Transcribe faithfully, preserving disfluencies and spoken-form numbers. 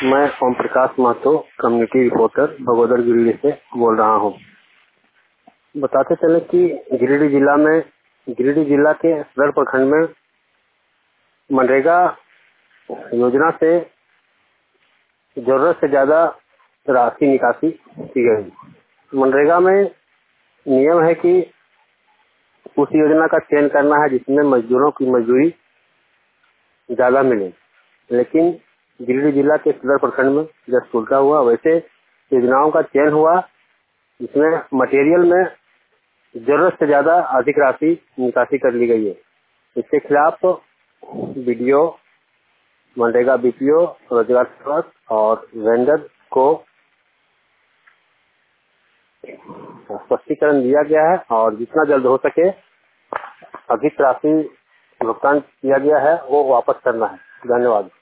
मैं Om Prakash Mahato community reporter Bagodar Giridih से बोल रहा हूँ। बताते चले कि गिरिडीह जिला में गिरिडीह जिला के सदर प्रखंड में मनरेगा योजना से जरूरत से ज्यादा राशि निकासी की गई। मनरेगा में नियम है कि उस योजना का चयन करना है जिसमें मजदूरों की मजदूरी ज्यादा मिले, लेकिन गिरिडीह जिला के सदर प्रखंड में जब उल्टा हुआ, वैसे योजनाओं का चयन हुआ जिसमें मटेरियल में जरूरत से ज्यादा अधिक राशि निकासी कर ली गई है। इसके खिलाफ बीडीओ, मनरेगा बीपीओ, रोजगार सेवक और वेंडर को स्पष्टीकरण दिया गया है और जितना जल्द हो सके अधिक राशि भुगतान किया गया है वो वापस करना है। धन्यवाद।